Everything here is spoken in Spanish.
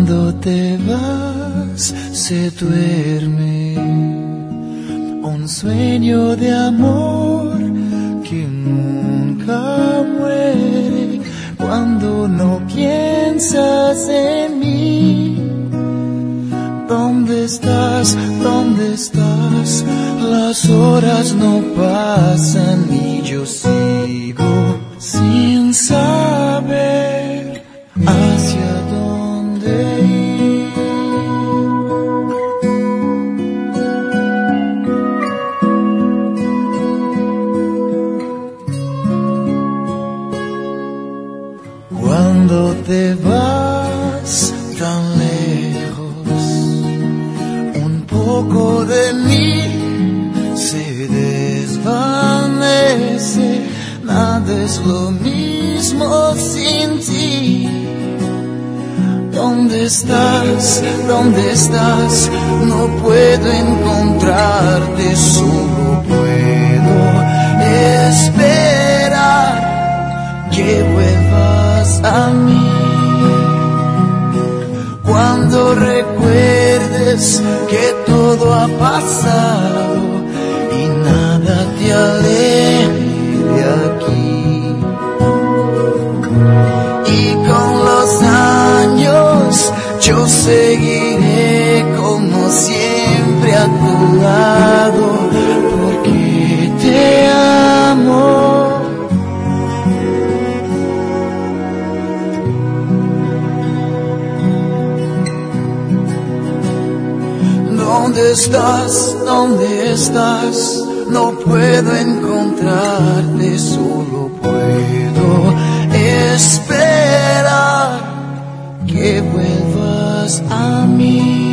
Cuando te vas, se duerme un sueño de amor que nunca muere. Cuando no piensas en mí, ¿dónde estás? ¿Dónde estás? Las horas no pasan y yo sigo sin saber hacia dónde ir. Cuando te vas tan lejos, un poco de mí se desvanece. Nada es lo mismo sin ti. ¿Dónde estás? ¿Dónde estás? No puedo encontrarte, solo puedo esperar que vuelvas a mí. Cuando recuerdes que todo ha pasado y nada te aleje de aquí, y con los años yo seguiré como siempre a tu lado, porque te amo. ¿Dónde estás? ¿Dónde estás? No puedo encontrarte, solo puedo esperar que vuelvas a mí.